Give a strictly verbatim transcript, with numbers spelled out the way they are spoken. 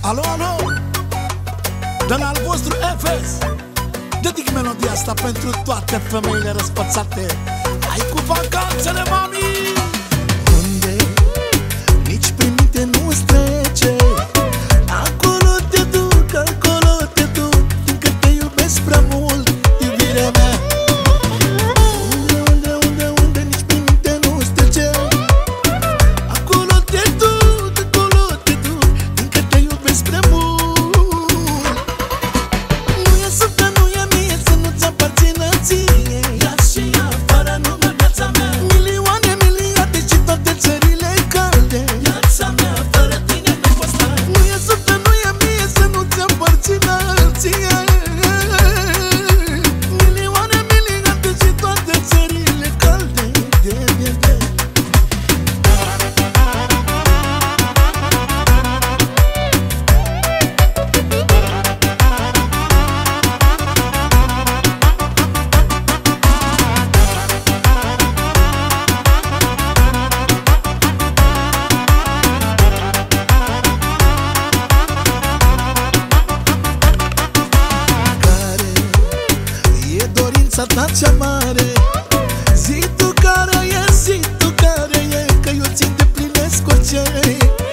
Alo, alo, de la al vostru F S. Dedic melodia asta pentru toate femeile răspățate. Hai cu vacanțele, mami! Unde nici prin minte nu-ți trece, acolo te duc, acolo te duc, fiindcă te iubesc prea mult, iubirea mea. Unde, unde, unde, unde nici prin minte nu-ți trece, acolo te duc, acolo te duc, fiindcă te iubesc prea mult. Nu e suftă, nu e mie să nu-ți aparțină ție, ia și ia fără nume viața mea. Milioane, miliarde și toate țările calde, viața mea fără tine nu pot sta. Nu e suftă, nu e mie să nu-ți aparțină ție, milioane, miliarde și toate țările calde, de, de, de. E dorința ta cea mare, zi tu care e, zi tu care e, că eu ți-ndeplinesc orice.